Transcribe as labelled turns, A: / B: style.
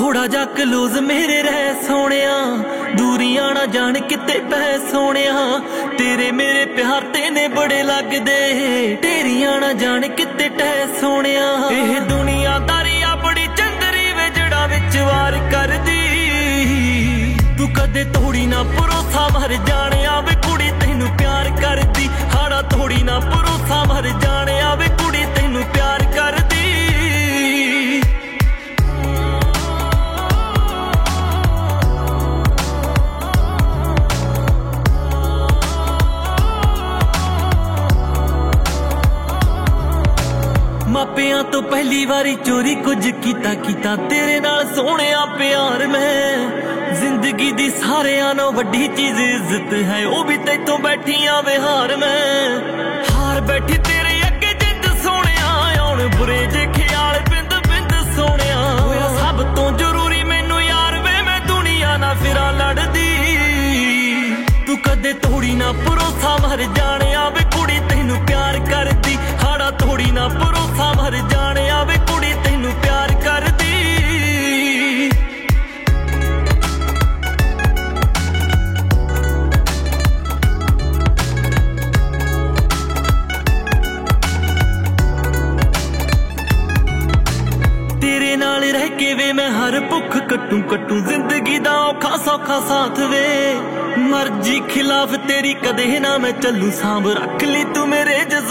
A: थोड़ा जा क्लोज मेरे रह सोनिया, दूरियां ना जान किते पै सोनिया। तेरे मेरे प्यार तेने बड़े लगदे, तेरियां ना जान किते टह सोनिया। एह दुनियादारी आ बड़ी चंदरी वे जड़ा विच वार करदी, तू कदे तोड़ी ना भरोसा मर जाने वे कुड़ी तैनू प्यार करदी। हाड़ा तोड़ी ना भरोसा मर जाने वे कुड़ी तैनू प्यार करदी। मापियां तो पहली बारी चोरी कुछ कीता तेरे नाल सोहणिया प्यार मैं। जिंदगी दी सारियां नालों वड्डी चीज इज्जत है, वो भी तैथों बैठियां विहार मैं। हार बैठी तेरे अगे जिंद सोहणिया, हुण बुरे जे ख्याल बिंद बिंद सोहणिया। होया सब तो जरूरी मैनू यार वे, मैं दुनिया ना फिरां लड़दी। तू कदे तोड़ी ना भरोसा मर जाने वे कुड़ी तैनू प्यार करदी। हाड़ा तोड़ी ना भरोसा मर जाने वे कुड़ी तैनू प्यार करदी। तेरे नाल रह के वे मैं हर भुख कट्टू जिंदगी दा औखा सौखा साथ वे। मर्जी खिलाफ तेरी कदे ना मैं चलू, सांभ रख ली तू मेरे